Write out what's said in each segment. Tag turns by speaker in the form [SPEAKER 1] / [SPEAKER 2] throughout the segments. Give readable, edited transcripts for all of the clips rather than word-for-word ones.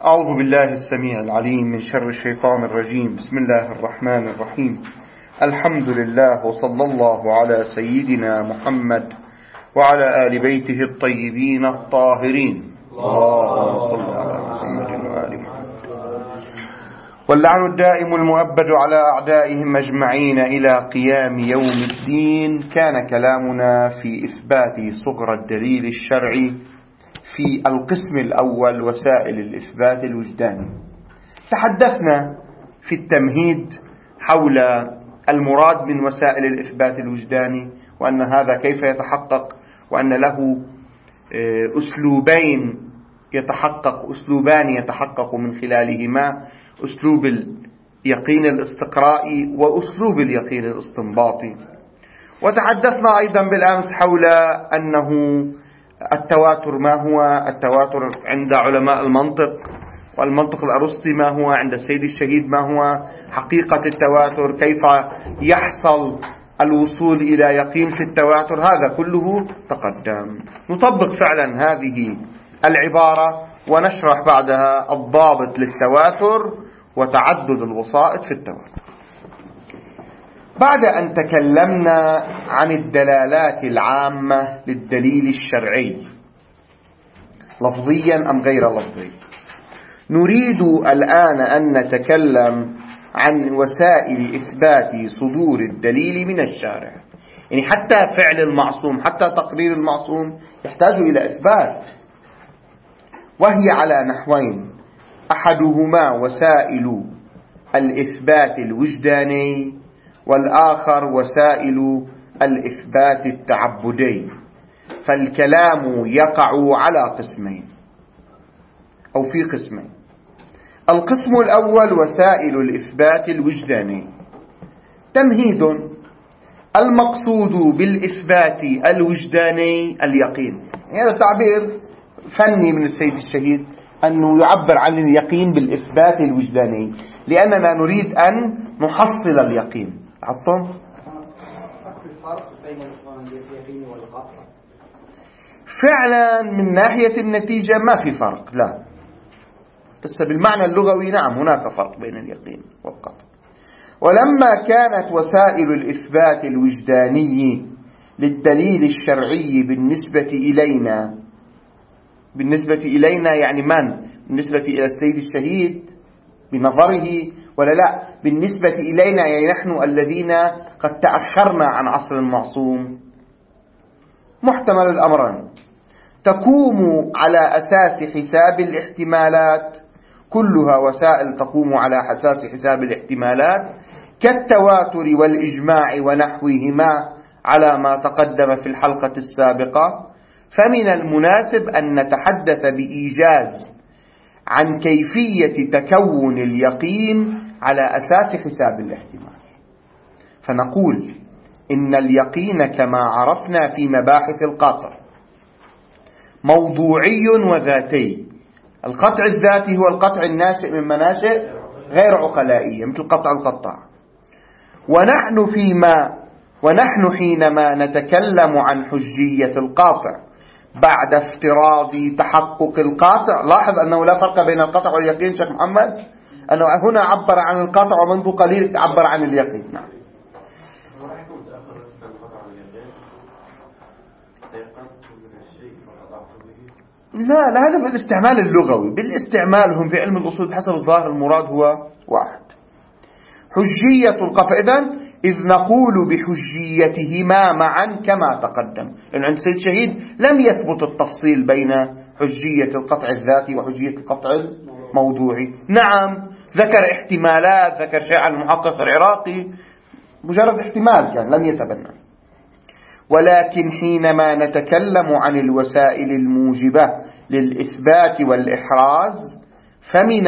[SPEAKER 1] أعوذ بالله السميع العليم من شر الشيطان الرجيم. بسم الله الرحمن الرحيم. الحمد لله وصلى الله على سيدنا محمد وعلى آل بيته الطيبين الطاهرين. اللهم صل على محمد وآل محمد. واللعن الدائم المؤبد على أعدائهم أجمعين إلى قيام يوم الدين. كان كلامنا في إثبات صغر الدليل الشرعي في القسم الأول، وسائل الإثبات الوجداني. تحدثنا في التمهيد حول المراد من وسائل الإثبات الوجداني، وأن هذا كيف يتحقق، وأن له أسلوبان يتحقق من خلالهما: أسلوب اليقين الاستقرائي وأسلوب اليقين الاستنباطي. وتحدثنا أيضا بالأمس حول أنه التواتر ما هو، التواتر عند علماء المنطق والمنطق الأرسطي ما هو، عند السيد الشهيد ما هو حقيقة التواتر، كيف يحصل الوصول إلى يقين في التواتر. هذا كله تقدم. نطبق فعلا هذه العبارة ونشرح بعدها الضابط للتواتر وتعدد الوسائط في التواتر. بعد أن تكلمنا عن الدلالات العامة للدليل الشرعي لفظيا أم غير لفظي، نريد الآن أن نتكلم عن وسائل إثبات صدور الدليل من الشارع. يعني حتى فعل المعصوم، حتى تقرير المعصوم يحتاج إلى إثبات، وهي على نحوين: أحدهما وسائل الإثبات الوجداني، والآخر وسائل الإثبات التعبدي. فالكلام يقع على قسمين أو في قسمين. القسم الأول وسائل الإثبات الوجداني. تمهيد: المقصود بالإثبات الوجداني اليقين. هذا تعبير فني من السيد الشهيد، أنه يعبر عن اليقين بالإثبات الوجداني، لأننا نريد أن نحصل اليقين. عطم فعلا من ناحية النتيجة ما في فرق، لا، بس بالمعنى اللغوي نعم هناك فرق بين اليقين والقطع. ولما كانت وسائل الإثبات الوجداني للدليل الشرعي بالنسبة إلينا يعني من؟ بالنسبة إلى السيد الشهيد بنظره، ولا لا بالنسبة إلينا يعني نحن الذين قد تأخرنا عن عصر المعصوم؟ محتمل الأمرين: تقوم على أساس حساب الاحتمالات، كلها وسائل تقوم على أساس حساب الاحتمالات كالتواتر والإجماع ونحوهما على ما تقدم في الحلقة السابقة. فمن المناسب أن نتحدث بإيجاز عن كيفية تكون اليقين على أساس حساب الاحتمال. فنقول إن اليقين كما عرفنا في مباحث القطع موضوعي وذاتي. القطع الذاتي هو القطع الناشئ من مناشئ غير عقلائية مثل قطع القطاع. ونحن حينما نتكلم عن حجية القاطع بعد افتراض تحقق القاطع، لاحظ أنه لا فرق بين القطع واليقين. شيخ محمد أنه هنا عبر عن القطع ومنذ قليل عبر عن اليقين. نعم. لا هذا بالاستعمال اللغوي. بالاستعمال هم في علم الأصول بحسب الظاهر المراد هو واحد. حجية القطع إذ نقول بحجيتهما معا كما تقدم، لأن عند السيد شهيد لم يثبت التفصيل بين حجية القطع الذاتي وحجية القطع الموضوعي. نعم ذكر احتمالات، ذكر شيء عن المحقق العراقي، مجرد احتمال كان لم يتبنى. ولكن حينما نتكلم عن الوسائل الموجبة للإثبات والإحراز فمن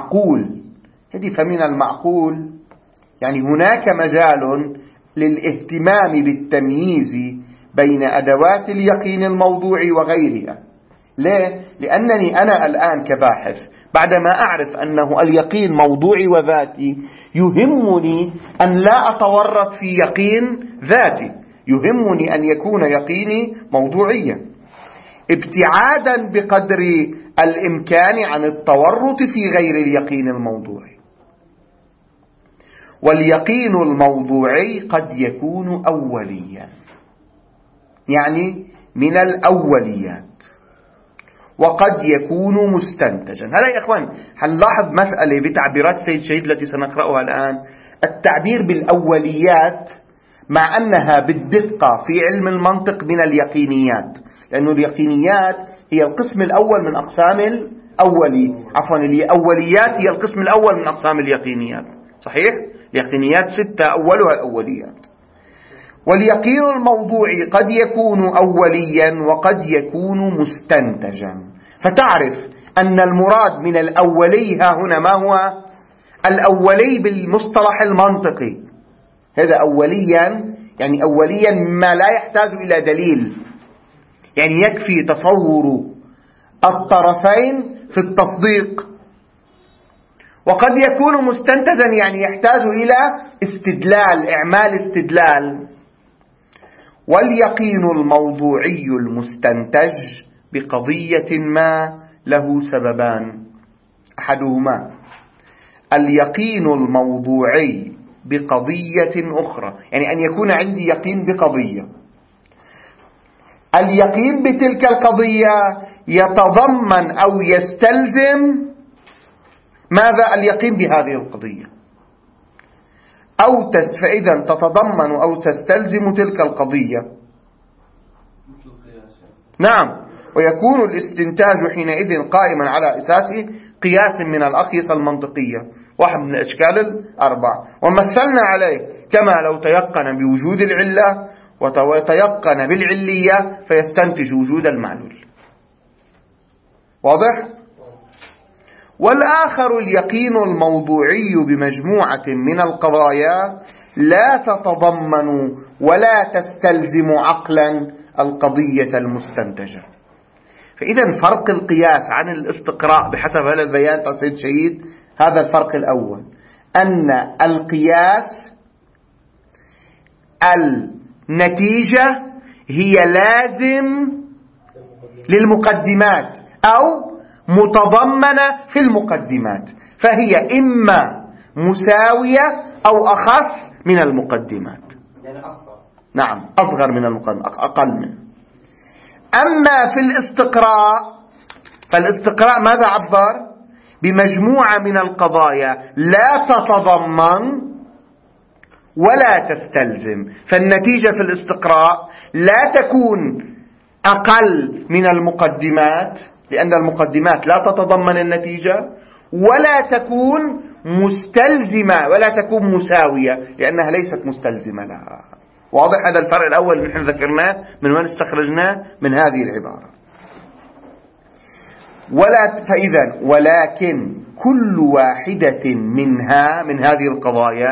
[SPEAKER 1] المعقول يعني هناك مجال للاهتمام بالتمييز بين أدوات اليقين الموضوعي وغيرها. ليه؟ لأنني أنا الآن كباحث بعدما أعرف أنه اليقين موضوعي وذاتي يهمني أن لا أتورط في يقين ذاتي، يهمني أن يكون يقيني موضوعيا. ابتعادا بقدر الإمكان عن التورط في غير اليقين الموضوعي. واليقين الموضوعي قد يكون أوليا، يعني من الأوليات، وقد يكون مستنتجا. هلا يا إخوان هنلاحظ مسألة بتعبيرات سيد شهيد التي سنقرأها الآن. التعبير بالأوليات مع أنها بالدقة في علم المنطق من اليقينيات، لأن اليقينيات هي القسم الأول من أقسام الأوليات هي القسم الأول من أقسام اليقينيات، صحيح؟ اليقينيات 6 أولها الأوليات. واليقين الموضوعي قد يكون أوليا وقد يكون مستنتجا. فتعرف أن المراد من الأولي ها هنا ما هو؟ الأولي بالمصطلح المنطقي، هذا أوليا يعني أوليا ما لا يحتاج إلى دليل، يعني يكفي تصور الطرفين في التصديق. وقد يكون مستنتجا يعني يحتاج إلى استدلال، إعمال استدلال. واليقين الموضوعي المستنتج بقضية ما له سببان: أحدهما اليقين الموضوعي بقضية أخرى، يعني أن يكون عندي يقين بقضية، اليقين بتلك القضية يتضمن أو يستلزم ماذا؟ اليقين بهذه القضية، فإذا تتضمن أو تستلزم تلك القضية. نعم، ويكون الاستنتاج حينئذ قائما على أساس قياس من الأقيسة المنطقية، واحد من الأشكال الأربعة. ومثلنا عليه كما لو تيقن بوجود العلة وتيقن بالعلية فيستنتج وجود المعلول. واضح؟ والآخر اليقين الموضوعي بمجموعة من القضايا لا تتضمن ولا تستلزم عقلا القضية المستنتجة. فإذا فرق القياس عن الاستقراء بحسب هذا البيان تاع سيد شهيد، هذا الفرق الأول، أن القياس النتيجة هي لازم للمقدمات أو متضمنة في المقدمات، فهي إما مساوية أو أخص من المقدمات،
[SPEAKER 2] يعني أصغر.
[SPEAKER 1] نعم، أصغر من المقدمات، أقل منه. أما في الاستقراء، فالاستقراء ماذا عبر؟ بمجموعة من القضايا لا تتضمن ولا تستلزم، فالنتيجة في الاستقراء لا تكون أقل من المقدمات لأن المقدمات لا تتضمن النتيجة، ولا تكون مستلزمة ولا تكون مساوية لأنها ليست مستلزمة لها. واضح هذا الفرق الأول اللي نحن ذكرناه من وين استخرجناه؟ من هذه العبارة. ولكن كل واحدة من هذه القضايا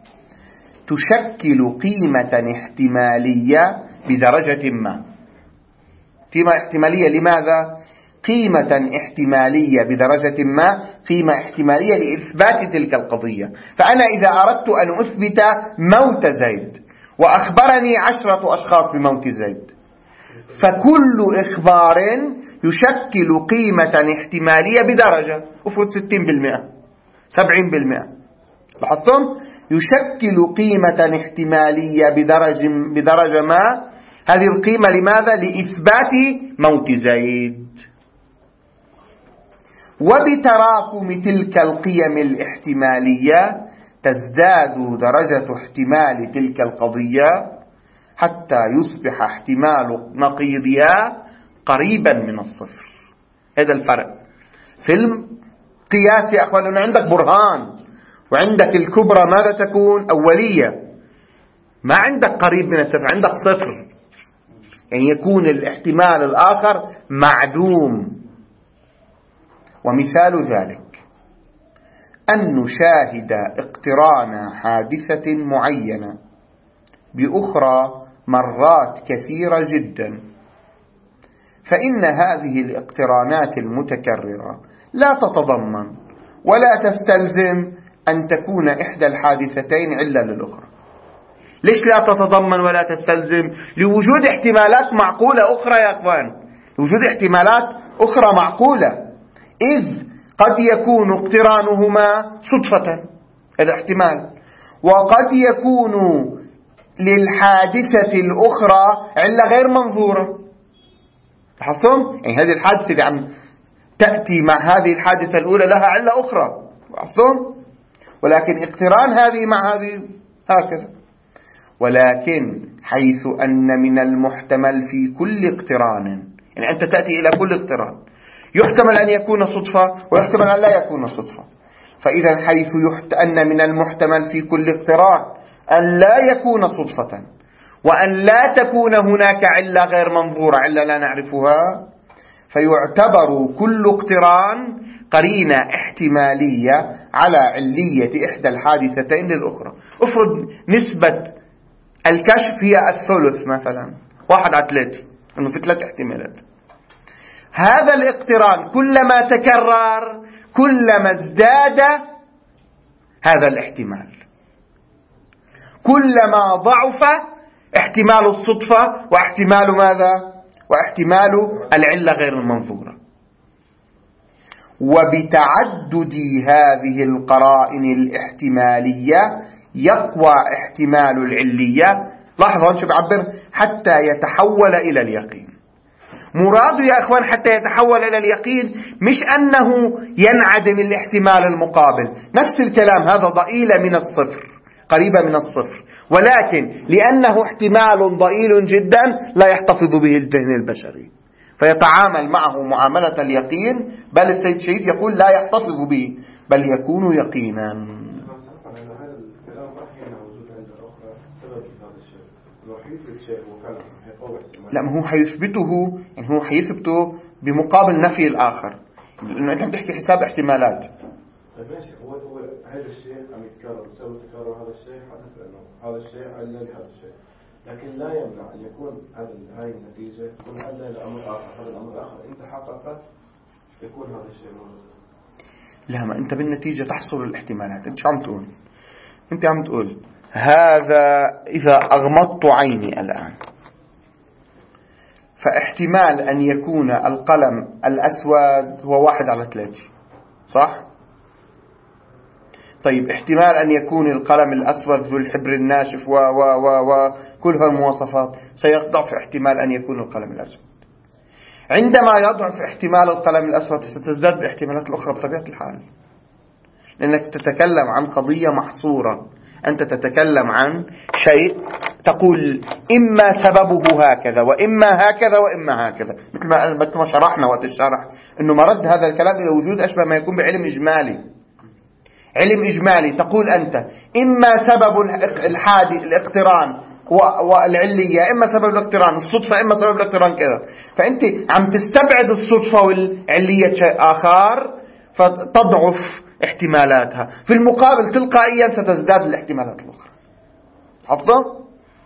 [SPEAKER 1] تشكل قيمة احتمالية بدرجة ما. قيمة احتمالية لماذا؟ قيمة احتمالية بدرجة ما، قيمة احتمالية لإثبات تلك القضية. فأنا إذا أردت أن أثبت موت زيد وأخبرني 10 أشخاص بموت زيد، فكل إخبار يشكل قيمة احتمالية بدرجة، أفرض 60% 70%، لاحظتم؟ يشكل قيمة احتمالية بدرجة ما. هذه القيمة لماذا؟ لإثبات موت زيد. وبتراكم تلك القيم الاحتمالية تزداد درجة احتمال تلك القضية حتى يصبح احتمال نقيضها قريبا من الصفر. هذا الفرق في القياس يا أخوان. أنه عندك برهان وعندك الكبرى ماذا تكون؟ أولية، ما عندك قريب من الصفر، عندك صفر، يعني يكون الاحتمال الآخر معدوم. ومثال ذلك أن نشاهد اقتران حادثة معينة بأخرى مرات كثيرة جدا، فإن هذه الاقترانات المتكررة لا تتضمن ولا تستلزم أن تكون إحدى الحادثتين علة للأخرى. ليش لا تتضمن ولا تستلزم؟ لوجود احتمالات معقولة أخرى يا أخوان، وجود احتمالات أخرى معقولة، إذ قد يكون اقترانهما صدفة، هذا احتمال، وقد يكون للحادثة الأخرى علة غير منظورة. لاحظتم؟ يعني هذه الحادثة اللي عم تأتي مع هذه الحادثة الأولى لها علة أخرى، لاحظتم؟ ولكن اقتران هذه مع هذه هكذا. ولكن حيث أن من المحتمل في كل اقتران، يعني أنت تأتي إلى كل اقتران، يحتمل أن يكون صدفة ويحتمل أن لا يكون صدفة. فإذا حيث أن من المحتمل في كل اقتران أن لا يكون صدفة وأن لا تكون هناك علة غير منظورة، علة لا نعرفها، فيعتبر كل اقتران قرينة احتمالية على علية إحدى الحادثتين للأخرى. افرض نسبة الكشف هي الثلث مثلا، 1/3، أنه في 3 احتمالات. هذا الاقتران كلما تكرر كلما ازداد هذا الاحتمال، كلما ضعف احتمال الصدفة واحتمال ماذا؟ واحتمال العلة غير المنظورة. وبتعدد هذه القرائن الاحتمالية يقوى احتمال العلية. لاحظوا شو بعبر؟ حتى يتحول إلى اليقين. مراد يا أخوان حتى يتحول إلى اليقين مش أنه ينعدم الاحتمال المقابل، نفس الكلام، هذا ضئيل من الصفر، قريبة من الصفر، ولكن لأنه احتمال ضئيل جدا لا يحتفظ به الذهن البشري، فيتعامل معه معاملة اليقين، بل السيد شهيد يقول لا يحتفظ به بل يكون يقينا. لا، ما هو حيثبته، يعني هو حيثبته بمقابل نفي الآخر، لأنه أنت بتحكي حساب احتمالات.
[SPEAKER 2] طيب ماشي، هو هذا الشيء عم يتكرر بسبب تكرر هذا الشيء، حدث لأنه هذا الشيء علا لهذا الشيء، لكن لا يمنع أن يكون هاي النتيجة تكون علا لأمر آخر، هذا الأمر الآخر أنت حققت يكون هذا الشيء موجود.
[SPEAKER 1] لا، ما أنت بالنتيجة تحصر الاحتمالات. أنت شو عم تقول؟ أنت عم تقول هذا إذا أغمضت عيني الآن فاحتمال أن يكون القلم الأسود هو 1/3، صح؟ طيب احتمال أن يكون القلم الأسود ذو الحبر الناشف وكل هالمواصفات سيضعف احتمال أن يكون القلم الأسود. عندما يضعف احتمال القلم الأسود ستزداد الاحتمالات الأخرى بطبيعة الحال، لأنك تتكلم عن قضية محصورة. أنت تتكلم عن شيء تقول إما سببه هكذا وإما هكذا وإما هكذا، مثل ما شرحنا وقت الشرح أنه مرد هذا الكلام إلى وجود أشبه ما يكون بعلم إجمالي. علم إجمالي تقول أنت إما سبب الاقتران والعلية، إما سبب الاقتران الصدفة، إما سبب الاقتران كذا، فأنت عم تستبعد الصدفة والعلية شيء آخر فتضعف احتمالاتها، في المقابل تلقائيا ستزداد الاحتمالات الأخرى. حفظه؟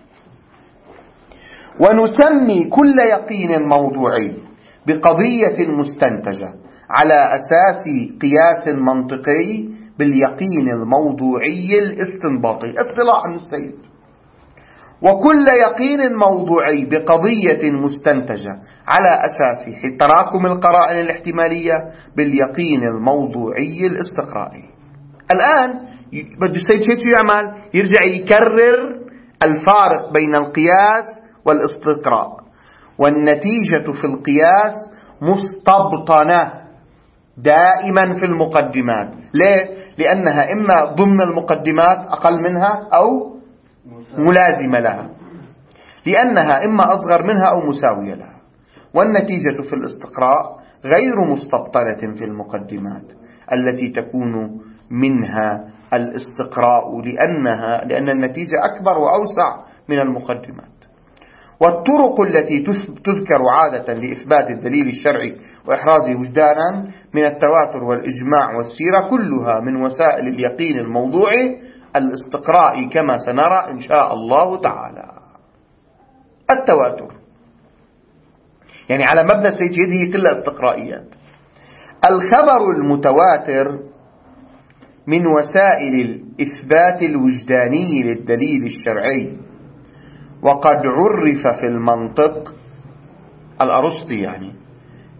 [SPEAKER 1] ونسمي كل يقين موضوعي بقضية مستنتجة على أساس قياس منطقي باليقين الموضوعي الاستنباطي، اصطلاح السيد. وكل يقين موضوعي بقضية مستنتجة على أساس تراكم القرائن الاحتمالية باليقين الموضوعي الاستقرائي. الآن بده السيد شو يعمل؟ يرجع يكرر الفارق بين القياس والاستقراء. والنتيجة في القياس مستبطنة دائما في المقدمات. ليه؟ لأنها إما ضمن المقدمات أقل منها أو ملازمة لها، لأنها إما أصغر منها أو مساوية لها. والنتيجة في الاستقراء غير مستبطنة في المقدمات التي تكون منها الاستقراء، لأن النتيجة أكبر وأوسع من المقدمات. والطرق التي تذكر عادة لإثبات الدليل الشرعي وإحرازه وجدانا من التواتر والإجماع والسيرة كلها من وسائل اليقين الموضوعي الاستقرائي، كما سنرى إن شاء الله تعالى. التواتر يعني على مبنى السيد هي كلها استقرائيات. الخبر المتواتر من وسائل الإثبات الوجداني للدليل الشرعي، وقد عرف في المنطق الأرسطي يعني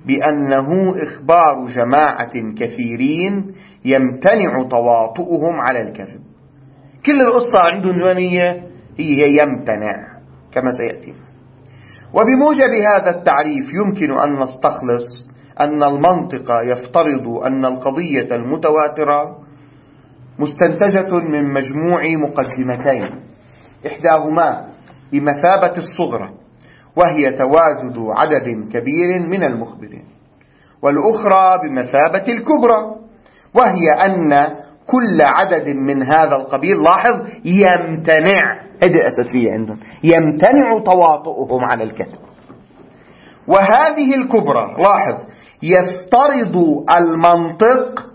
[SPEAKER 1] بأنه إخبار جماعة كثيرين يمتنع تواطؤهم على الكذب. كل القصة عنده عنوانية هي يمتنع كما سيأتي. وبموجب هذا التعريف يمكن أن نستخلص أن المنطق يفترض أن القضية المتواترة مستنتجة من مجموع مقدمتين، إحداهما بمثابة الصغرى وهي تواجد عدد كبير من المخبرين، والأخرى بمثابة الكبرى وهي أن كل عدد من هذا القبيل، لاحظ، يمتنع، هذه أساسية عندهم، يمتنع تواطؤهم على الكذب. وهذه الكبرى، لاحظ، يفترض المنطق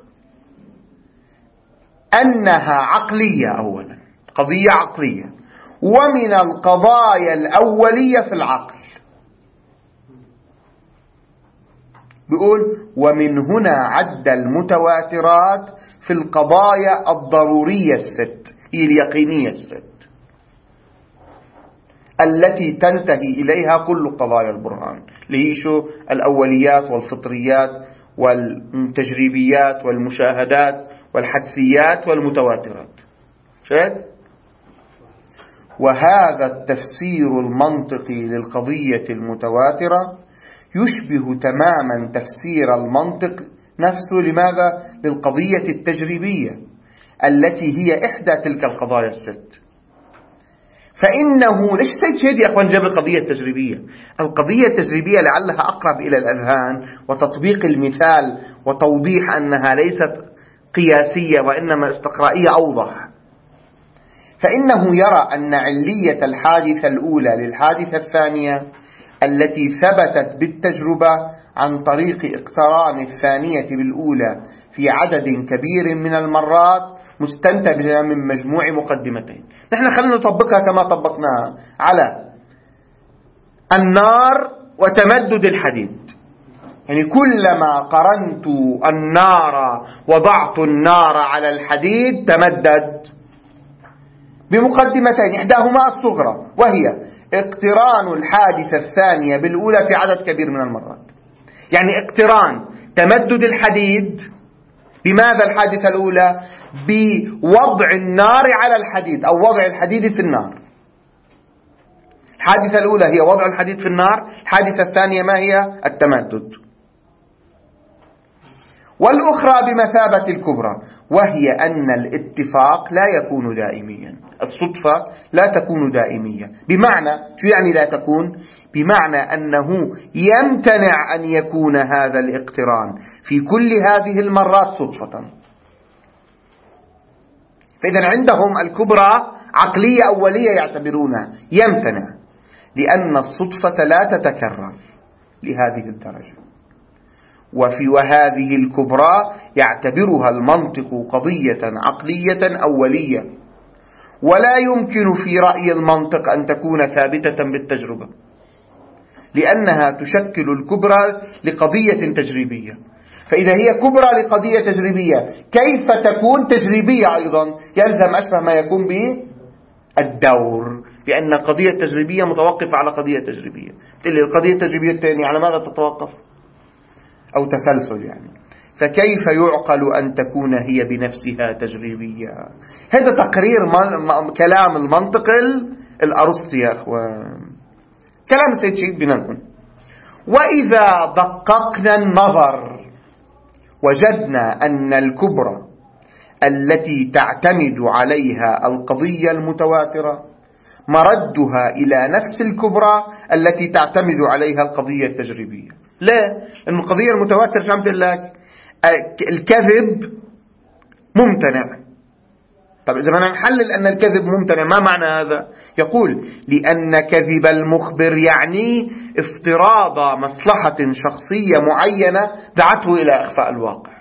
[SPEAKER 1] أنها عقلية، أولا قضية عقلية، ومن القضايا الأولية في العقل. بيقول ومن هنا عد المتواترات في القضايا الضرورية الست، هي اليقينية الست التي تنتهي إليها كل قضايا البرهان، اللي هي شو؟ الأوليات والفطريات والتجريبيات والمشاهدات والحدسيات والمتواترات. شايف؟ وهذا التفسير المنطقي للقضية المتواترة يشبه تماما تفسير المنطق نفسه، لماذا؟ للقضية التجريبية التي هي إحدى تلك القضايا الست. فإنه ليش سيد شهيد يا أخوان جاب القضية التجريبية؟ القضية التجريبية لعلها أقرب إلى الأذهان، وتطبيق المثال وتوضيح أنها ليست قياسية وإنما استقرائية أوضح. فإنه يرى أن علية الحادثة الأولى للحادثة الثانية التي ثبتت بالتجربة عن طريق اقتران الثانية بالأولى في عدد كبير من المرات مستنتجة من مجموع مقدمتين. نحن خلينا نطبقها كما طبقناها على النار وتمدد الحديد. يعني كلما قرنت النار، وضعت النار على الحديد، تمدد بمقدمتين، إحداهما الصغرى وهي اقتران الحادثة الثانية بالأولى في عدد كبير من المرات. يعني اقتران تمدد الحديد بماذا؟ الحادثة الأولى بوضع النار على الحديد أو وضع الحديد في النار. الحادثة الأولى هي وضع الحديد في النار، الحادثة الثانية ما هي؟ التمدد. والأخرى بمثابة الكبرى وهي أن الاتفاق لا يكون دائميا، الصدفة لا تكون دائمية. بمعنى شو يعني لا تكون؟ بمعنى أنه يمتنع أن يكون هذا الاقتران في كل هذه المرات صدفة. فإذا عندهم الكبرى عقلية أولية يعتبرونها، يمتنع لأن الصدفة لا تتكرر لهذه الدرجة. وهذه الكبرى يعتبرها المنطق قضية عقلية أولية، ولا يمكن في رأي المنطق أن تكون ثابتة بالتجربة، لأنها تشكل الكبرى لقضية تجريبية. فإذا هي كبرى لقضية تجريبية، كيف تكون تجريبية أيضا؟ يلزم أشبه ما يكون به الدور، لأن قضية تجريبية متوقفة على قضية تجريبية. القضية التجريبية الثانية على ماذا تتوقف؟ أو تسلسل يعني. فكيف يعقل أن تكون هي بنفسها تجريبية؟ هذا تقرير كلام المنطق الأرسطي يا أخوان، كلام سيد شهيد بن. وإذا دققنا النظر وجدنا أن الكبرى التي تعتمد عليها القضية المتواترة مردها إلى نفس الكبرى التي تعتمد عليها القضية التجريبية. لا، لأن القضية المتواترة شو عم تقول لك؟ الكذب ممتنع. طب إذا بدنا نحلل أن الكذب ممتنع، ما معنى هذا؟ يقول لأن كذب المخبر يعني افتراض مصلحة شخصية معينة دعته إلى إخفاء الواقع.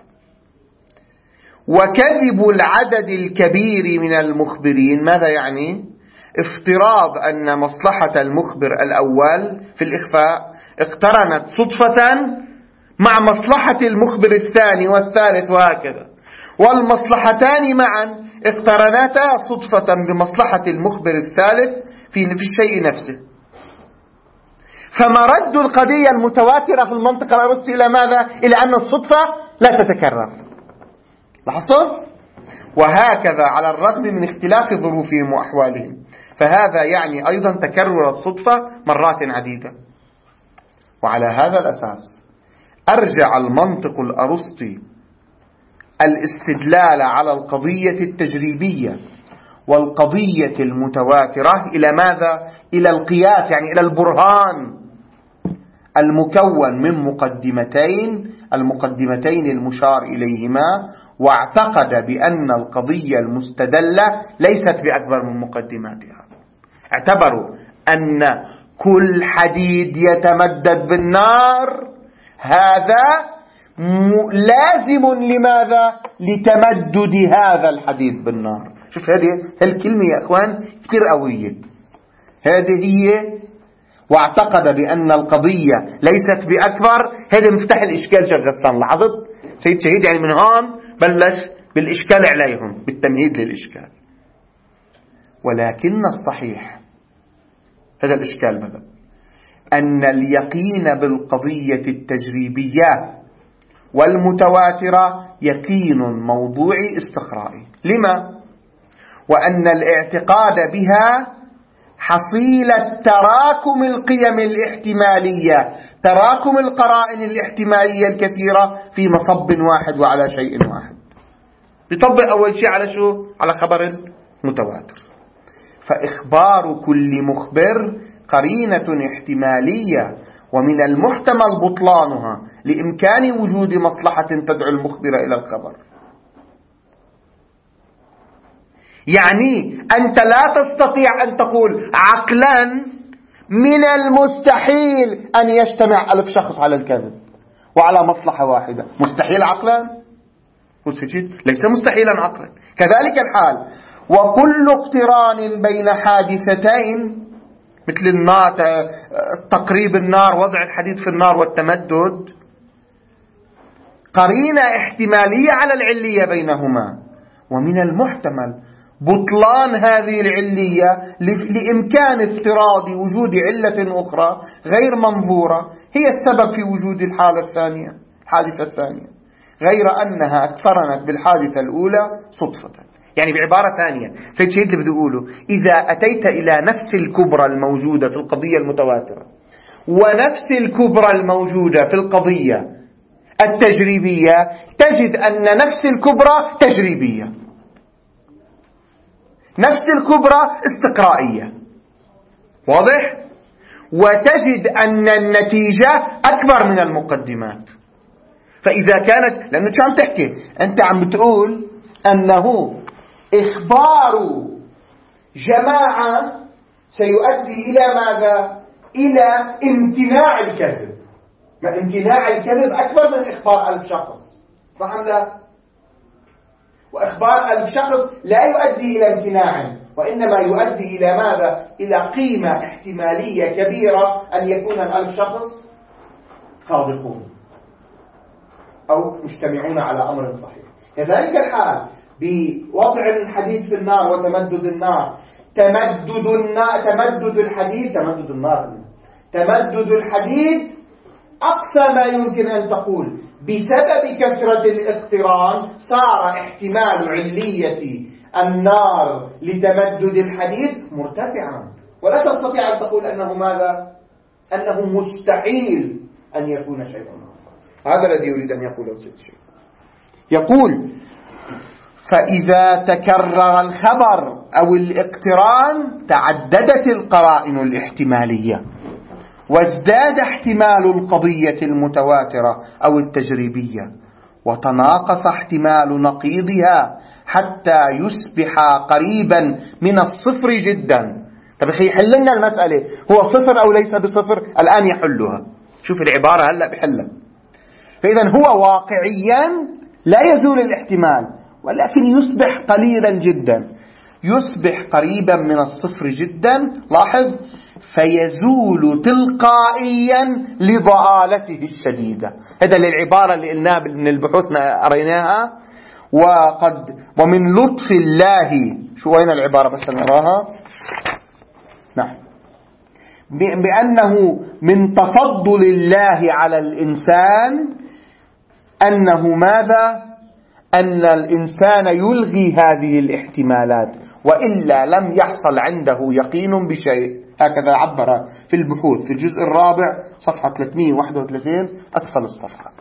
[SPEAKER 1] وكذب العدد الكبير من المخبرين ماذا يعني؟ افتراض أن مصلحة المخبر الأول في الإخفاء اقترنت صدفة مع مصلحة المخبر الثاني والثالث وهكذا، والمصلحتان معا اقترنتا صدفة بمصلحة المخبر الثالث في الشيء نفسه. فمرد القضية المتواترة في المنطق الأرسطي إلى ماذا؟ إلى أن الصدفة لا تتكرر. لاحظتم؟ وهكذا على الرغم من اختلاف ظروفهم وأحوالهم، فهذا يعني أيضا تكرر الصدفة مرات عديدة. وعلى هذا الأساس أرجع المنطق الأرسطي الاستدلال على القضية التجريبية والقضية المتواترة إلى ماذا؟ إلى القياس، يعني إلى البرهان المكون من المقدمتين المشار إليهما، واعتقد بأن القضية المستدلة ليست بأكبر من مقدماتها. اعتبروا أن كل حديد يتمدد بالنار هذا لازم لماذا؟ لتمدد هذا الحديد بالنار. شوف هذه الكلمة يا أخوان كثير قوية. هذه هي واعتقد بأن القضية ليست بأكبر. هذا مفتاح الإشكال شغل. لاحظت سيد شهيد؟ يعني من هون بلش بالإشكال عليهم، بالتمهيد للإشكال. ولكن الصحيح هذا الإشكال بدأ أن اليقين بالقضية التجريبية والمتواترة يقين موضوعي استقرائي. لما؟ وأن الاعتقاد بها حصيلة تراكم القيم الاحتمالية، تراكم القرائن الاحتمالية الكثيرة في مصب واحد وعلى شيء واحد. يطبق أول شيء على شو؟ على خبر المتواتر. فإخبار كل مخبر قرينة احتمالية، ومن المحتمل بطلانها لإمكان وجود مصلحة تدعو المخبر إلى الخبر. يعني أنت لا تستطيع أن تقول عقلا من المستحيل أن يجتمع 1000 شخص على الكذب وعلى مصلحة واحدة. مستحيل عقلا؟ ليس مستحيلا عقلا. كذلك الحال وكل اقتران بين حادثتين مثل النار، تقريب النار، وضع الحديد في النار والتمدد، قرينة احتمالية على العلية بينهما، ومن المحتمل بطلان هذه العلية لإمكان افتراض وجود علة أخرى غير منظورة هي السبب في وجود الحادثة الثانية، غير أنها اقترنت بالحادثة الأولى صدفة. يعني بعبارة ثانية سيد شهيد اللي بده يقوله، إذا أتيت إلى نفس الكبرى الموجودة في القضية المتواترة ونفس الكبرى الموجودة في القضية التجريبية، تجد أن نفس الكبرى تجريبية، نفس الكبرى استقرائية. واضح؟ وتجد أن النتيجة أكبر من المقدمات. فإذا كانت، لأنه شو عم تحكي؟ أنت عم بتقول أنه إخبار جماعة سيؤدي إلى ماذا؟ إلى امتناع الكذب. ما امتناع الكذب أكبر من إخبار 1000 شخص، صح أم لا؟ وإخبار 1000 شخص لا يؤدي إلى امتناع، وإنما يؤدي إلى ماذا؟ إلى قيمة احتمالية كبيرة أن يكون 1000 شخص صادقون أو مجتمعون على أمر صحيح. كذلك الحال بوضع الحديد في النار وتمدد النار. تمدد الحديد أقصى ما يمكن أن تقول بسبب كثرة الاقتران صار احتمال علية النار لتمدد الحديد مرتفعا، ولا تستطيع أن تقول أنه ماذا؟ أنه مستحيل أن يكون شيء آخر. هذا الذي يريد أن يقوله سيد الشيخ. يقول: فإذا تكرر الخبر أو الاقتران تعددت القرائن الاحتمالية، وازداد احتمال القضية المتواترة أو التجريبية، وتناقص احتمال نقيضها حتى يصبح قريبا من الصفر جدا. طب أخي يحل لنا المسألة، هو صفر أو ليس بصفر؟ الآن يحلها. شوف العبارة هلأ بحلها. فإذا هو واقعيا لا يزول الاحتمال، ولكن يصبح قليلا جدا، يصبح قريبا من الصفر جدا. لاحظ: فيزول تلقائيا لضآلته الشديدة. هذا العبارة اللي قلناها من البحوث قريناها. ومن لطف الله، شو وين العبارة بس نراها؟ نعم: بأنه من تفضل الله على الإنسان أنه ماذا؟ أن الإنسان يلغي هذه الاحتمالات، وإلا لم يحصل عنده يقين بشيء. هكذا عبر في البحوث في الجزء الرابع صفحة 331 أسفل الصفحة.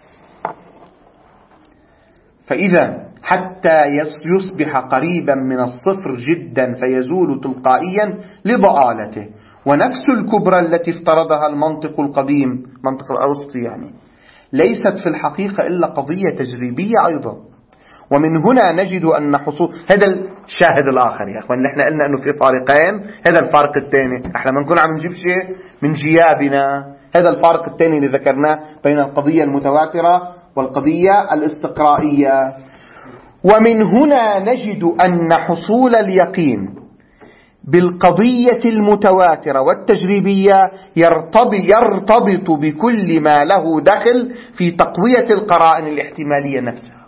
[SPEAKER 1] فإذا حتى يصبح قريبا من الصفر جدا فيزول تلقائيا لضآلته. ونفس الكبرى التي افترضها المنطق القديم، منطق الأرسطي يعني، ليست في الحقيقة إلا قضية تجريبية أيضا. ومن هنا نجد أن حصول هذا الشاهد الآخر يا أخوان. نحن قلنا أنه في فارقين، هذا الفارق الثاني. احنا ما نكون عم نجيب شيء من جيابنا. هذا الفارق الثاني اللي ذكرناه بين القضية المتواترة والقضية الاستقرائية. ومن هنا نجد أن حصول اليقين بالقضية المتواترة والتجريبية يرتبط بكل ما له دخل في تقوية القرائن الاحتمالية نفسها.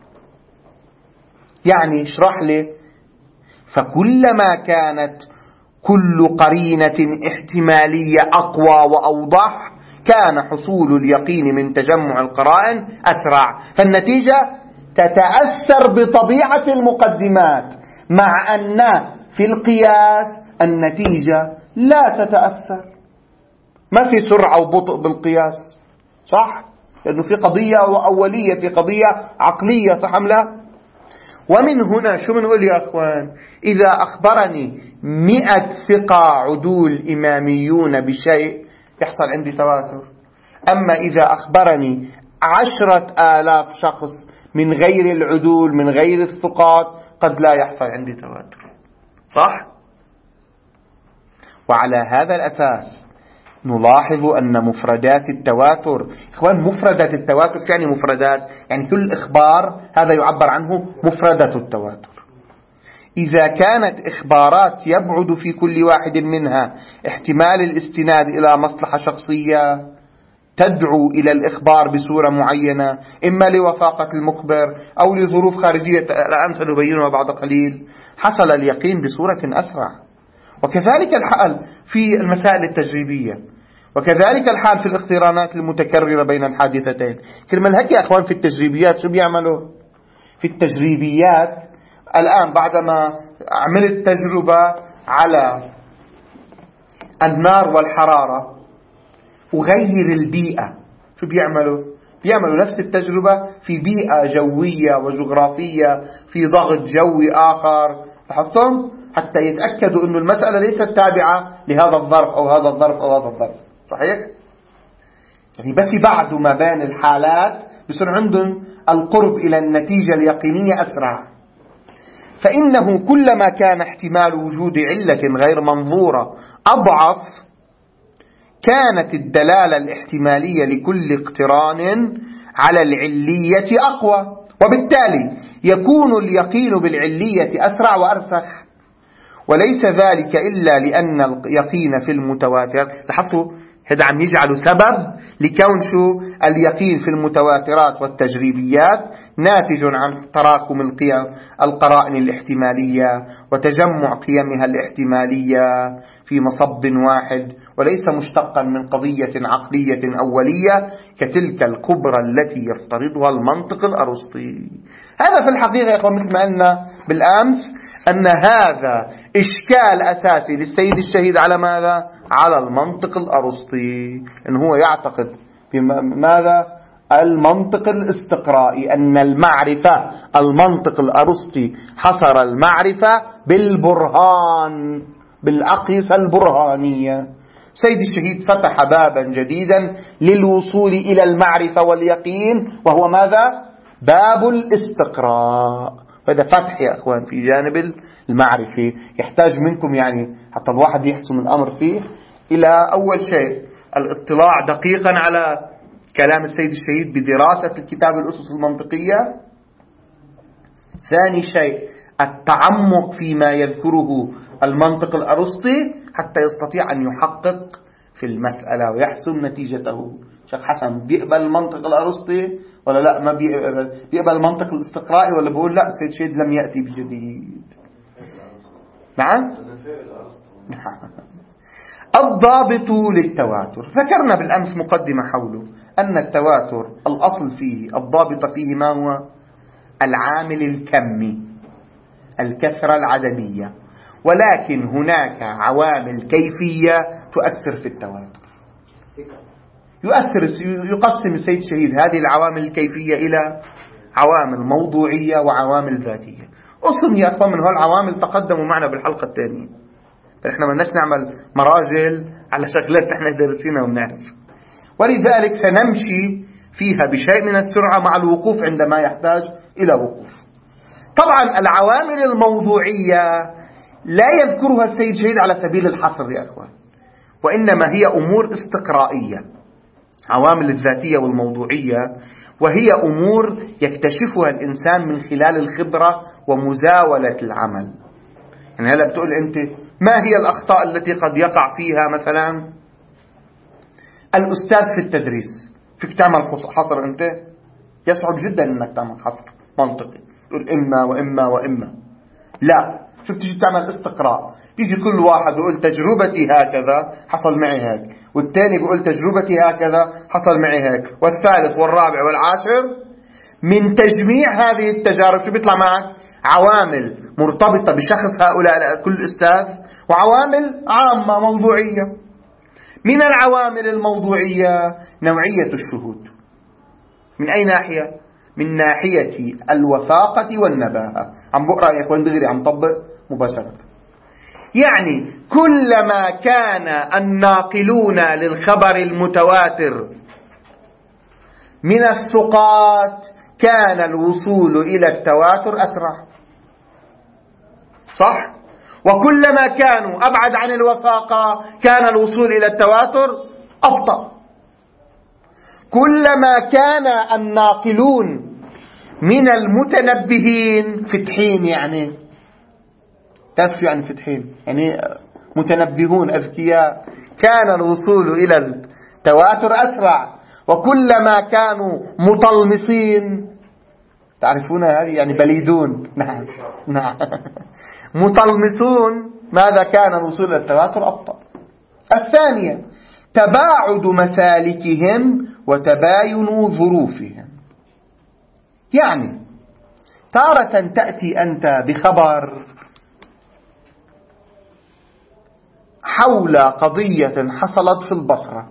[SPEAKER 1] يعني اشرح لي. فكلما كانت كل قرينة احتمالية أقوى وأوضح كان حصول اليقين من تجمع القرائن أسرع. فالنتيجة تتأثر بطبيعة المقدمات، مع أن في القياس النتيجة لا تتأثر. ما في سرعة وبطء بالقياس، صح؟ لأنه في قضية أولية، في قضية عقلية، صح أم لا؟ ومن هنا شو بنقول يا أخوان؟ إذا أخبرني 100 ثقة عدول إماميون بشيء يحصل عندي تواتر. أما إذا أخبرني 10,000 شخص من غير العدول، من غير الثقات، قد لا يحصل عندي تواتر، صح؟ وعلى هذا الأساس نلاحظ أن مفردات التواتر، إخوان مفردات التواتر يعني مفردات، يعني كل إخبار هذا يعبر عنه مفردات التواتر. إذا كانت إخبارات يبعد في كل واحد منها احتمال الاستناد إلى مصلحة شخصية تدعو إلى الإخبار بصورة معينة، إما لوفاقة المخبر أو لظروف خارجية الآن سنبينها بعد قليل، حصل اليقين بصورة أسرع. وكذلك الحال في المسائل التجريبية، وكذلك الحال في الاقترانات المتكررة بين الحادثتين. كلمة الهكي يا أخوان في التجريبيات شو بيعملوا؟ في التجريبيات الآن بعدما عملت تجربة على النار والحرارة وغير البيئة، شو بيعملوا نفس التجربة في بيئة جوية وجغرافية في ضغط جوي آخر، لاحظتم؟ حتى يتأكدوا أن المسألة ليست تابعة لهذا الظرف أو هذا الظرف أو هذا الظرف، صحيح؟ يعني بس بعد ما بين الحالات بصير عندهم القرب إلى النتيجة اليقينية أسرع. فإنه كلما كان احتمال وجود علة غير منظورة أضعف كانت الدلالة الاحتمالية لكل اقتران على العلية أقوى، وبالتالي يكون اليقين بالعلية أسرع وأرسخ. وليس ذلك إلا لأن اليقين في المتواتر، لاحظتوا هذا عم يجعله سبب لكون شو اليقين في المتواترات والتجريبيات ناتج عن تراكم القرائن الاحتمالية وتجمع قيمها الاحتمالية في مصب واحد، وليس مشتقا من قضية عقلية أولية كتلك الكبرى التي يفترضها المنطق الأرسطي. هذا في الحقيقة يا أخوان مثل ما قلنا بالأمس أن هذا إشكال أساسي للسيد الشهيد على ماذا؟ على المنطق الأرسطي، إن هو يعتقد بماذا؟ المنطق الاستقرائي، أن المعرفة، المنطق الأرسطي حصر المعرفة بالبرهان، بالأقيسة البرهانية. سيد الشهيد فتح بابا جديدا للوصول إلى المعرفة واليقين، وهو ماذا؟ باب الاستقراء. هذا فتح يا أخوان في جانب المعرفة، يحتاج منكم يعني حتى الواحد يحسم الأمر فيه إلى أول شيء الاطلاع دقيقا على كلام السيد الشهيد بدراسة الكتاب الأسس المنطقية. ثاني شيء التعمق فيما يذكره المنطق الأرسطي حتى يستطيع أن يحقق في المسألة ويحسم نتيجته. شيخ حسن بيقبل المنطق الأرسطي ولا لا؟ ما بيقبل المنطق الاستقرائي ولا بقول لا السيد الشهيد لم يأتي بجديد؟ نعم. الضابط للتواتر، ذكرنا بالأمس مقدمة حوله أن التواتر الأصل فيه، الضابط فيه ما هو؟ العامل الكمي، الكثرة العددية، ولكن هناك عوامل كيفية تؤثر في التواتر. يقسم السيد الشهيد هذه العوامل الكيفية إلى عوامل موضوعية وعوامل ذاتية. أصلا يا أخوان من هالعوامل تقدموا معنا بالحلقة الثانية، فإحنا ما بدناش نعمل مراجل على شغلات نحن درسينها ونعرف، ولذلك سنمشي فيها بشيء من السرعة مع الوقوف عندما يحتاج إلى وقوف. طبعا العوامل الموضوعية لا يذكرها السيد شهيد على سبيل الحصر يا أخوان، وإنما هي أمور استقرائية، عوامل الذاتية والموضوعية، وهي أمور يكتشفها الإنسان من خلال الخبرة ومزاولة العمل. يعني هلأ بتقول أنت ما هي الأخطاء التي قد يقع فيها مثلا الأستاذ في التدريس؟ فيك تعمل حصر أنت؟ يصعب جدا أنك تعمل حصر منطقي تقول إما وإما وإما، لا، شوف تيجي تعمل استقراء، بيجي كل واحد يقول تجربتي هكذا حصل معي هيك، والثاني بيقول تجربتي هكذا حصل معي هيك، والثالث والرابع والعاشر. من تجميع هذه التجارب شو بيطلع معك؟ عوامل مرتبطة بشخص هؤلاء كل أستاذ، وعوامل عامة موضوعية. من العوامل الموضوعية نوعية الشهود. من أي ناحية؟ من ناحية الوثاقة والنباهة. عم بقرأ يا أخوان دغري، عم طبق مباشرة. يعني كلما كان الناقلون للخبر المتواتر من الثقات كان الوصول إلى التواتر أسرع، صح؟ وكلما كانوا أبعد عن الوثاقة كان الوصول إلى التواتر أبطأ. كلما كان الناقلون من المتنبهين فتحين، يعني تعرف يعني فتحين يعني متنبهون أذكياء، كان الوصول إلى التواتر أسرع. وكلما كانوا مطلمسين، تعرفون هذه يعني بليدون، نعم نعم مطلمسون، ماذا كان الوصول إلى التواتر أبطأ. الثانية تباعد مسالكهم وتباين ظروفهم. يعني تارة تأتي أنت بخبر حول قضية حصلت في البصرة،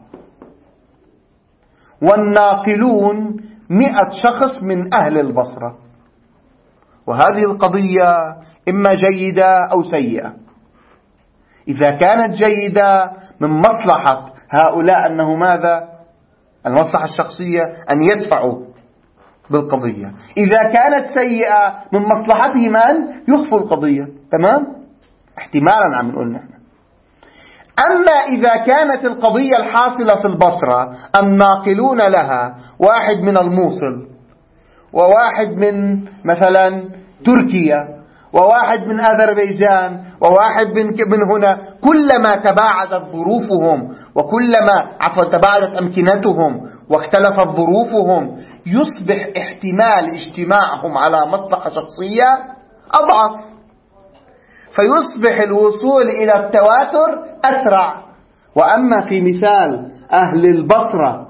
[SPEAKER 1] والناقلون 100 شخص من أهل البصرة، وهذه القضية إما جيدة أو سيئة. إذا كانت جيدة من مصلحة هؤلاء أنه ماذا؟ المصلحة الشخصية أن يدفعوا بالقضية. إذا كانت سيئة من مصلحتهم أن يخفوا القضية. تمام؟ احتمالا عم نقول نحن. أما إذا كانت القضية الحاصلة في البصرة الناقلون لها واحد من الموصل، وواحد من مثلا تركيا، وواحد من أذربيجان، وواحد من هنا، كلما تباعدت ظروفهم وكلما تباعدت أمكنتهم واختلفت ظروفهم يصبح احتمال اجتماعهم على مصلحة شخصية أضعف، فيصبح الوصول إلى التواتر أسرع. وأما في مثال أهل البصرة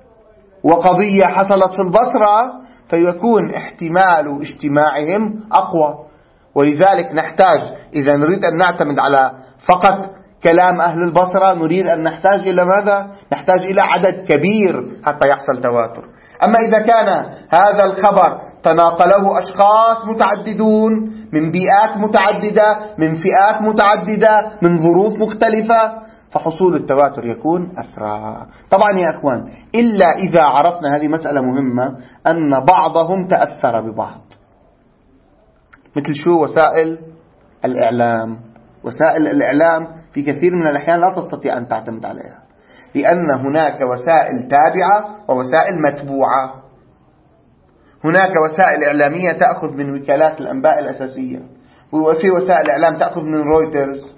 [SPEAKER 1] وقضية حصلت في البصرة فيكون احتمال اجتماعهم أقوى. ولذلك نحتاج إذا نريد أن نعتمد على فقط كلام أهل البصرة نريد أن نحتاج إلى ماذا؟ نحتاج إلى عدد كبير حتى يحصل تواتر. أما إذا كان هذا الخبر تناقله أشخاص متعددون من بيئات متعددة من فئات متعددة من ظروف مختلفة فحصول التواتر يكون أسرع. طبعا يا أخوان إلا إذا عرفنا هذه مسألة مهمة أن بعضهم تأثر ببعض، مثل شو؟ وسائل الإعلام. وسائل الإعلام في كثير من الأحيان لا تستطيع أن تعتمد عليها، لأن هناك وسائل تابعة ووسائل متبوعة. هناك وسائل إعلامية تأخذ من وكالات الأنباء الأساسية، وفي وسائل إعلام تأخذ من رويترز،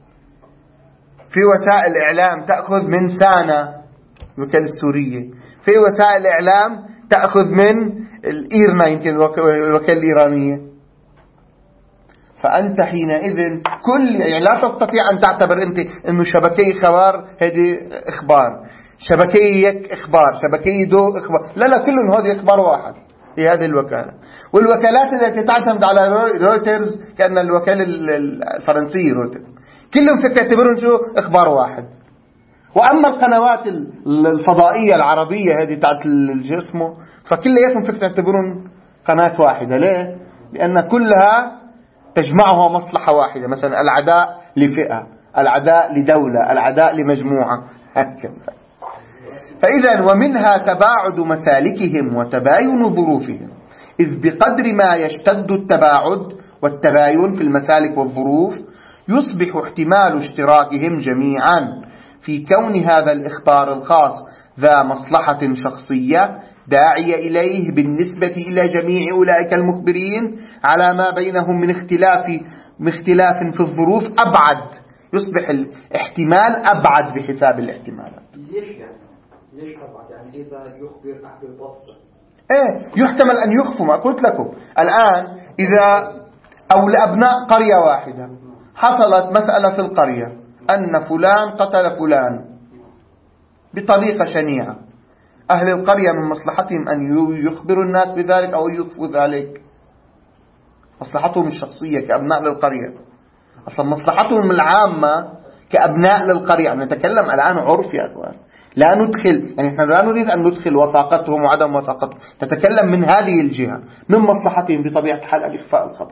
[SPEAKER 1] في وسائل إعلام تأخذ من سانا الوكالة السورية، في وسائل إعلام تأخذ من الإيرنا يمكن الوكالة الإيرانية. فأنت حينئذ يعني لا تستطيع أن تعتبر أنت أنه شبكي خبر هذه إخبار، شبكي إخبار، شبكي دو إخبار. لا كلهم هذه إخبار واحد في هذه الوكالة. والوكالات التي تعتمد على رويترز كأن الوكالة الفرنسية رويترز كلهم فيك تعتبرون شو إخبار واحد. وأما القنوات الفضائية العربية هذه تاعت الجسم فكلياتهم فيك تعتبرون قناة واحدة. ليه؟ لأن كلها تجمعها مصلحة واحدة، مثلا العداء لفئة، العداء لدولة، العداء لمجموعة هكذا. فإذا ومنها تباعد مسالكهم وتباين ظروفهم، إذ بقدر ما يشتد التباعد والتباين في المسالك والظروف يصبح احتمال اشتراكهم جميعا في كون هذا الإخبار الخاص ذا مصلحة شخصية داعية إليه بالنسبة إلى جميع أولئك المخبرين على ما بينهم من اختلاف في الظروف أبعد. يصبح الاحتمال أبعد بحساب الاحتمالات.
[SPEAKER 3] ليش أبعد؟ يعني إذا يخبر أهل البصرة
[SPEAKER 1] يحتمل أن يخفوا. ما قلت لكم الآن إذا أو لأبناء قرية واحدة حصلت مسألة في القرية أن فلان قتل فلان بطريقة شنيعة، أهل القرية من مصلحتهم أن يخبروا الناس بذلك أو يخفوا ذلك. مصلحتهم الشخصية كأبناء للقرية، أصلا مصلحتهم العامة كأبناء للقرية. نتكلم الآن عرف يا أخوان، لا ندخل يعني نحن لا نريد أن ندخل وثاقتهم وعدم وثاقتهم، تتكلم من هذه الجهة من مصلحتهم بطبيعة الحال أن إخفاء الخبر.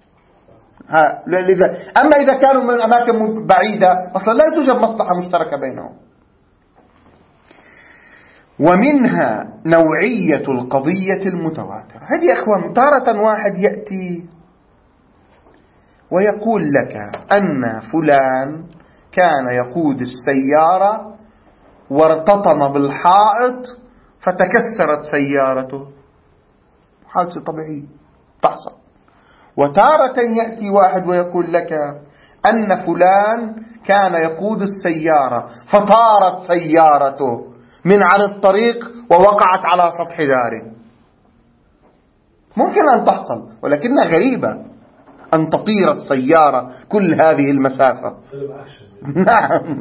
[SPEAKER 1] أما إذا كانوا من أماكن بعيدة أصلا لا توجد مصلحة مشتركة بينهم. ومنها نوعية القضية المتواترة. هذه أخوان تارة واحد يأتي ويقول لك أن فلان كان يقود السيارة وارتطم بالحائط فتكسرت سيارته، حادثة طبيعية تحصل. وتارة يأتي واحد ويقول لك أن فلان كان يقود السيارة فطارت سيارته من عن الطريق ووقعت على سطح داره. ممكن أن تحصل، ولكنها غريبة أن تطير السيارة كل هذه المسافة. نعم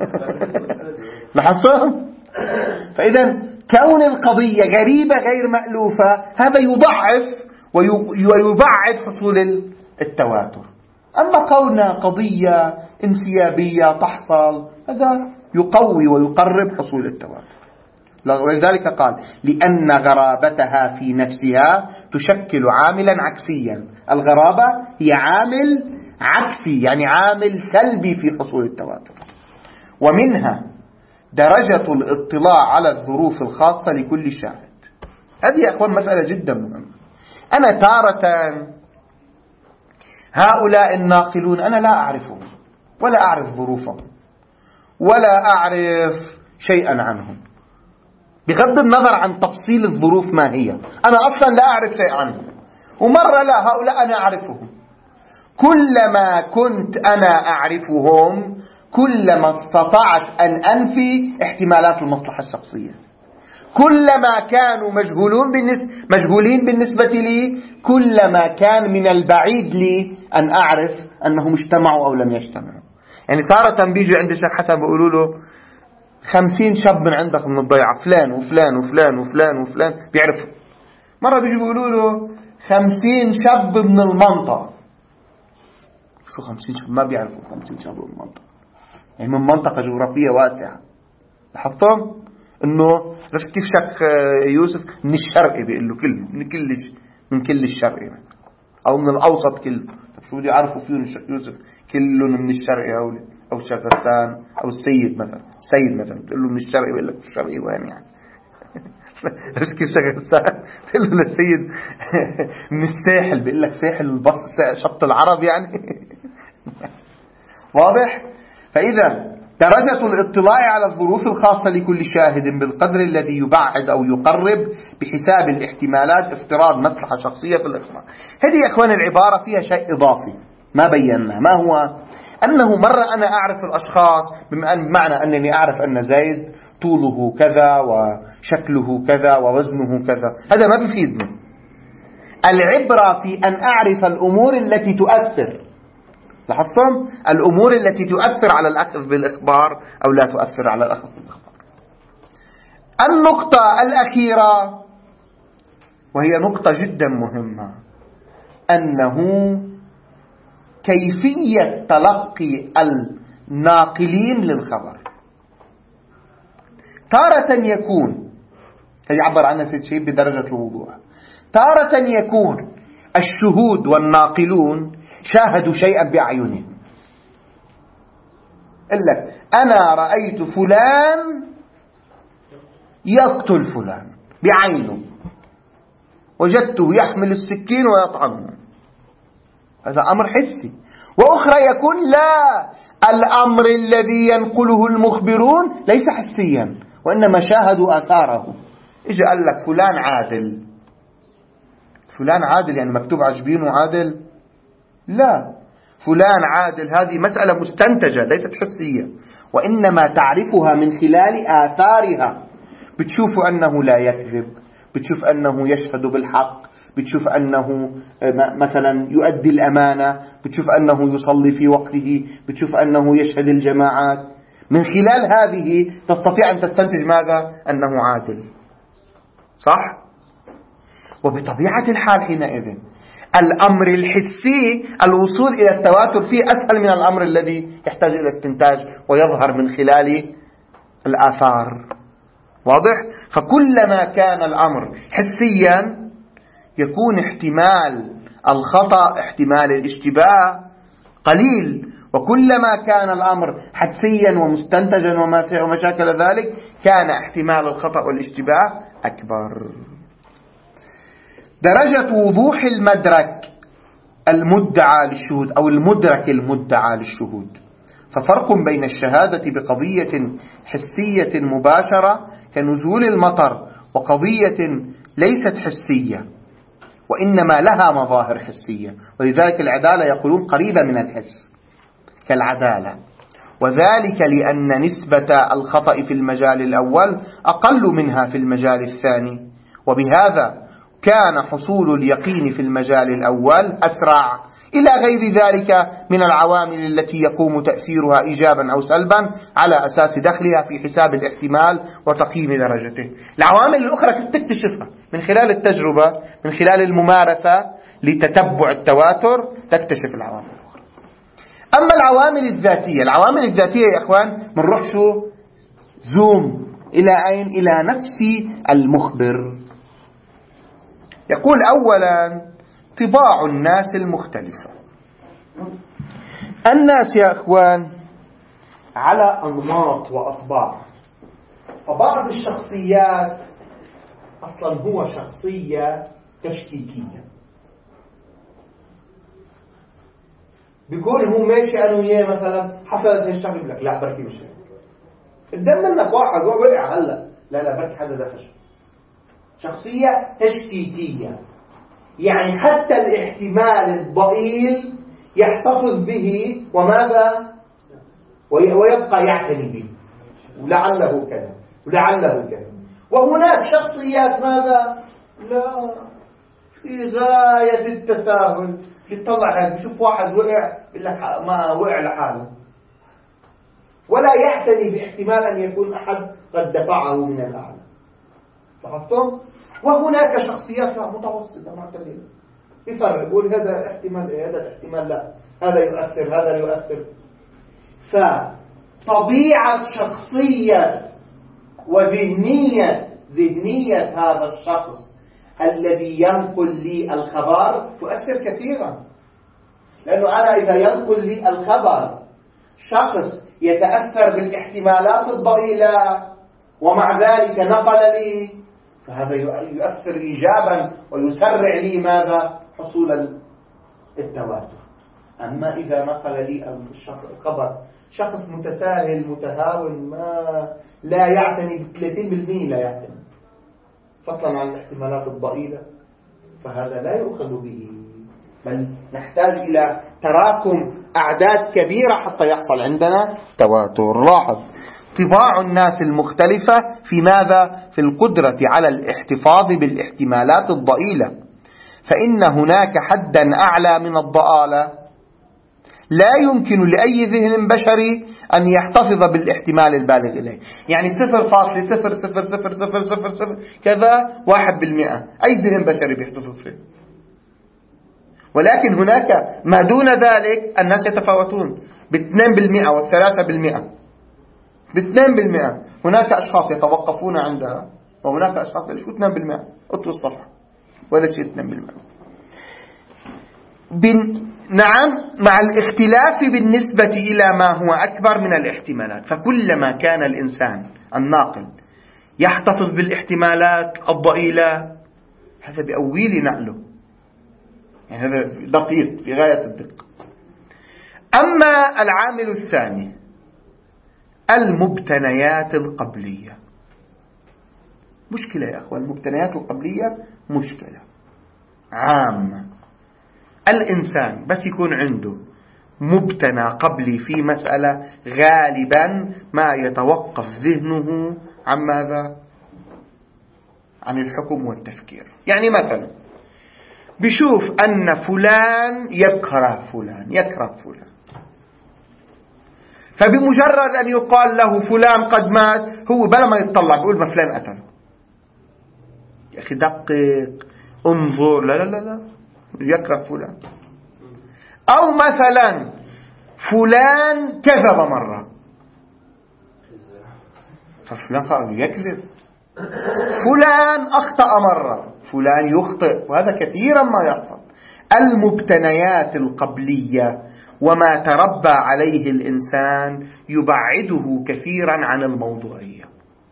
[SPEAKER 1] لاحظتم؟ فإذا كون القضية غريبة غير مألوفة هذا يضعف ويبعد حصول التواتر. أما قولنا قضية انسيابية تحصل هذا يقوي ويقرب حصول التواتر. ولذلك قال لأن غرابتها في نفسها تشكل عاملا عكسيا. الغرابة هي عامل عكسي، يعني عامل سلبي في حصول التواتر. ومنها درجة الاطلاع على الظروف الخاصة لكل شاهد. هذه يا أخوان مسألة جدا مهمة. أنا تارة هؤلاء الناقلون أنا لا أعرفهم ولا أعرف ظروفهم ولا أعرف شيئا عنهم، بغض النظر عن تفصيل الظروف ما هي، أنا أصلا لا أعرف شيء عنهم. ومرة لا، هؤلاء أنا أعرفهم. كلما كنت أنا أعرفهم كلما استطعت أن أنفي احتمالات المصلحة الشخصية. كلما كانوا مجهولين بالنسبة لي كلما كان من البعيد لي أن أعرف أنهم اجتمعوا أو لم يجتمعوا. يعني تارة بيجوا عند الشيخ حسن بيقولوا له 50 شاب من عندك من الضيعة، فلان وفلان وفلان وفلان وفلان بيعرفوا. مرة بيجوا بيقولوا له 50 شاب من المنطقة. شو 50 شاب؟ ما بيعرفوا 50 شاب من المنطقة، يعني من منطقة جغرافية واسعة. لاحظتم انه عرفت كيف شك يوسف من الشرقي بيقول له من كل الشرقي او من الاوسط كله. طب شو بده يعرفوا فيهم يوسف كلهم من الشرقي او الشيخ غسان او السيد مثلا بتقول له من الشرقي بيقول لك الشرقي وين يعني عرفت كيف شيخ غسان تقول له للسيد من الساحل بيقول لك ساحل البصر شط العرب يعني واضح. فإذا درجة الاطلاع على الظروف الخاصة لكل شاهد بالقدر الذي يبعد أو يقرب بحساب الاحتمالات افتراض مصلحة شخصية في الإخبار. هذه يا أخوان العبارة فيها شيء إضافي ما بينا، ما هو أنه مرة أنا أعرف الأشخاص بمعنى أنني أعرف أن زيد طوله كذا وشكله كذا ووزنه كذا، هذا ما بيفيدني. العبرة في أن أعرف الأمور التي تؤثر. لاحظتم؟ الأمور التي تؤثر على الأخذ بالإخبار أو لا تؤثر على الأخذ بالإخبار. النقطة الأخيرة وهي نقطة جدا مهمة، أنه كيفية تلقي الناقلين للخبر. تارة يكون، هذه عبر عنها سيد شهيد بدرجة الوضوح، تارة يكون الشهود والناقلون شاهدوا شيئا بأعينهم. إلا أنا رأيت فلان يقتل فلان بعينه، وجدته يحمل السكين ويطعنه، هذا أمر حسي. وأخرى يكون لا، الأمر الذي ينقله المخبرون ليس حسيا، وإنما شاهدوا آثاره. إجا قال لك فلان عادل، فلان عادل يعني مكتوب عجبينه عادل؟ لا، فلان عادل هذه مسألة مستنتجة ليست حسية، وإنما تعرفها من خلال آثارها. بتشوف أنه لا يكذب، بتشوف أنه يشهد بالحق، بتشوف أنه مثلا يؤدي الأمانة، بتشوف أنه يصلي في وقته، بتشوف أنه يشهد الجماعات. من خلال هذه تستطيع أن تستنتج ماذا؟ أنه عادل، صح؟ وبطبيعة الحال حينئذ الأمر الحسي الوصول إلى التواتر فيه أسهل من الأمر الذي يحتاج إلى استنتاج ويظهر من خلال الآثار. واضح؟ فكلما كان الأمر حسيا يكون احتمال الخطأ، احتمال الاشتباه قليل، وكلما كان الأمر حدسيا ومستنتجا وما شاكل ذلك كان احتمال الخطأ والاشتباه أكبر. درجة وضوح المدرك المدعى للشهود أو المدرك المدعى للشهود، ففرق بين الشهادة بقضية حسية مباشرة كنزول المطر وقضية ليست حسية وإنما لها مظاهر حسية، ولذلك العدالة يقولون قريبة من الحس كالعدالة، وذلك لأن نسبة الخطأ في المجال الأول أقل منها في المجال الثاني، وبهذا كان حصول اليقين في المجال الأول أسرع، إلى غير ذلك من العوامل التي يقوم تأثيرها إيجابا أو سلبا على أساس دخلها في حساب الاحتمال وتقييم درجته. العوامل الأخرى تكتشفها من خلال التجربة، من خلال الممارسة لتتبع التواتر، تكتشف العوامل الأخرى. أما العوامل الذاتية، العوامل الذاتية يا إخوان بنروح شو زوم إلى أين؟ إلى نفس المخبر. يقول أولا طباع الناس المختلفة. الناس يا أخوان على أنماط وأطباع، فبعض الشخصيات أصلا هو شخصية تشكيكية، بيكون هو ماشي أنا وياه مثلا حصلت هالشغله يقول لك لا بركي مش قدام منك واحد وقع هلا لا بركي حدا دفش. شخصية تشكيكية يعني حتى الاحتمال الضئيل يحتفظ به وماذا ويبقى يعتني به ولعله كذا ولعله كذا. وهناك شخصيات ماذا لا في غاية التساهل، يطلع هذا يشوف واحد وقع يقول لك ما وقع لحاله ولا يعتني باحتمال أن يكون أحد قد دفعه من الأعلى. لاحظتم؟ وهناك شخصيات متوسطة معتدلة يفرق يقول هذا احتمال هذا احتمال لا، هذا يؤثر هذا يؤثر. فطبيعة شخصية وذهنية هذا الشخص الذي ينقل لي الخبر تؤثر كثيرا، لأنه أنا إذا ينقل لي الخبر شخص يتأثر بالاحتمالات الضئيلة ومع ذلك نقل لي، فهذا يؤثر إيجابا ويسرع لي ماذا حصول التواتر. أما إذا نقل لي الخبر شخص متساهل متهاون ما لا يعتني ب30% لا يعتني فضلا عن الاحتمالات الضئيلة، فهذا لا يؤخذ به، بل نحتاج إلى تراكم أعداد كبيرة حتى يحصل عندنا تواتر. لاحظ طباع الناس المختلفة في ماذا؟ في القدرة على الاحتفاظ بالاحتمالات الضئيلة، فإن هناك حدا أعلى من الضآلة لا يمكن لأي ذهن بشري أن يحتفظ بالاحتمال البالغ إليه. يعني 0.00000 كذا 1%، أي ذهن بشري بيحتفظ فيه. ولكن هناك ما دون ذلك الناس يتفاوتون ب2% و3%. ب2% هناك أشخاص يتوقفون عندها، وهناك أشخاص يشوفوا 2%. اطوي الصفحة ولا شيء 2%. نعم، مع الاختلاف بالنسبة إلى ما هو أكبر من الاحتمالات. فكلما كان الإنسان الناقل يحتفظ بالاحتمالات الضئيلة، هذا بأويل نقله، يعني هذا دقيق في غاية الدقة. أما العامل الثاني، المبتنيات القبلية، مشكلة يا أخوان. المبتنيات القبلية مشكلة عامة. الإنسان بس يكون عنده مبتنى قبلي في مسألة، غالبا ما يتوقف ذهنه عن ماذا؟ عن الحكم والتفكير. يعني مثلا بيشوف أن فلان يكره فلان، فبمجرد أن يقال له فلان قد مات، هو بلا ما يتطلع بيقول ما فلان قتله. يا أخي دقق، انظر، لا يكره فلان. أو مثلا فلان كذب مرة، ففلان قال يكذب. فلان أخطأ مرة، فلان يخطئ، وهذا كثيرا ما يحصل. المبتنيات القبلية وما تربى عليه الإنسان يبعده كثيرا عن الموضوعية.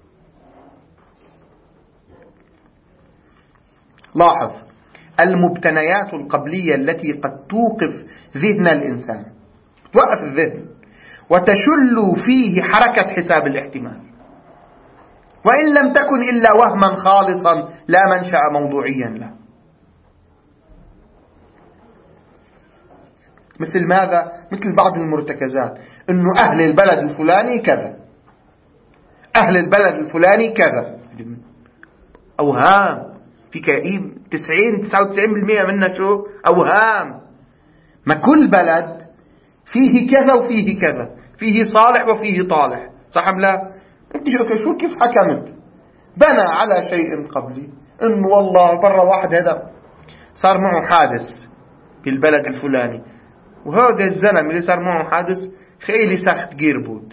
[SPEAKER 1] لاحظ، المبتنيات القبلية التي قد توقف ذهن الإنسان، توقف الذهن وتشل فيه حركة حساب الاحتمال، وإن لم تكن إلا وهما خالصا لا منشأ موضوعيا له. مثل ماذا؟ مثل بعض المرتكزات، إنه أهل البلد الفلاني كذا، أهل البلد الفلاني كذا. أوهام في كئيب 99% منها شو؟ أوهام. ما كل بلد فيه كذا وفيه كذا، فيه صالح وفيه طالح، صح أم لا؟ أنت شو كيف حكمت؟ بنى على شيء قبلي، إنه والله برا واحد هذا صار معه حادث في البلد الفلاني، وهذا الزلمة اللي صار معه حادث خيلي سخت جيربود،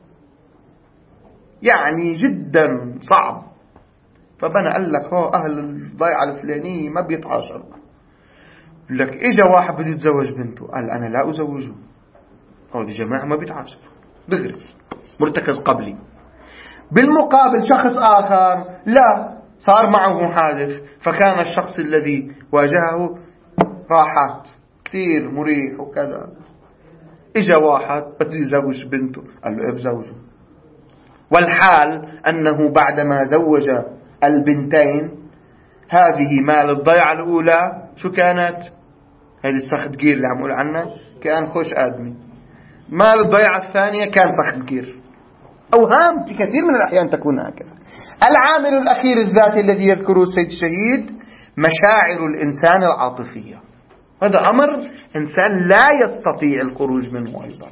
[SPEAKER 1] يعني جدا صعب. فبنى قال لك هو أهل الضيعة الفلانية ما بيتعاشروا. لك إجا واحد بده يتزوج بنته، قال أنا لا أزوجه، هذه جماعة ما بيتعاشروا، دغري مرتكز قبلي. بالمقابل شخص آخر لا، صار معه حادث، فكان الشخص الذي واجهه راحات كثير مريح وكذا. إجا واحد بده يزوج بنته، قال له بزوجه، والحال أنه بعدما زوج البنتين هذه مال الضيعة الأولى شو كانت؟ هذه السخت جير اللي عم أقول عنها، كان خوش آدمي. مال الضيعة الثانية كان سخت جير. أوهام في كثير من الأحيان تكون هكذا. العامل الأخير الذاتي الذي يذكره السيد الشهيد، مشاعر الإنسان العاطفية. هذا أمر إنسان لا يستطيع الخروج منه أيضا.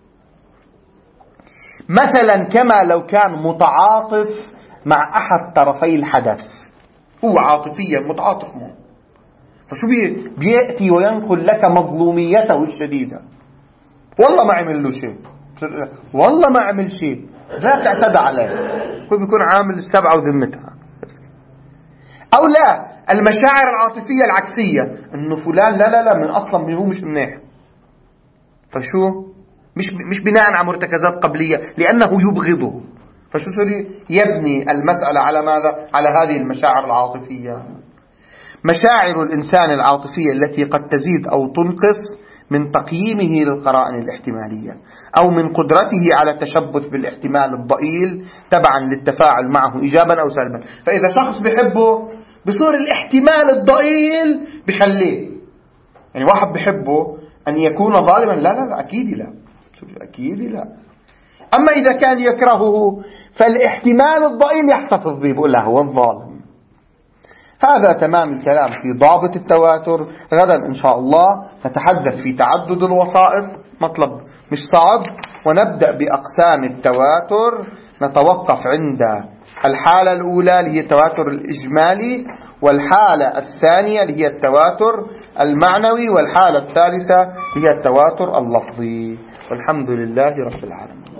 [SPEAKER 1] مثلا كما لو كان متعاطف مع أحد طرفي الحدث، هو عاطفيا متعاطف معه، فشو بيأتي وينقل لك مظلوميته الشديدة، والله ما عمل له شيء، والله ما عمل شيء، لا تعتدى عليه، هو بيكون عامل السبعة وذمتها. أو لا، المشاعر العاطفية العكسية، إنه فلان لا من أصلا هو مش منيح، فشو مش بناء على مرتكزات قبلية، لأنه يبغضه، فشو يبني المسألة على ماذا؟ على هذه المشاعر العاطفية. مشاعر الإنسان العاطفية التي قد تزيد أو تنقص من تقييمه للقرائن الاحتمالية، أو من قدرته على التشبث بالاحتمال الضئيل تبعا للتفاعل معه إيجابا أو سلبا. فإذا شخص بحبه بصور الاحتمال الضئيل بخليه، يعني واحد بحبه أن يكون ظالما، لا أكيد لا. أما إذا كان يكرهه فالاحتمال الضئيل يحتفظ به، بقول له هو الظالم. هذا تمام الكلام في ضابط التواتر. غدا إن شاء الله نتحدث في تعدد الوصائف، مطلب مش صعب، ونبدأ بأقسام التواتر. نتوقف عند الحالة الأولى اللي هي التواتر الإجمالي، والحالة الثانية اللي هي التواتر المعنوي، والحالة الثالثة هي التواتر اللفظي. والحمد لله رب العالمين.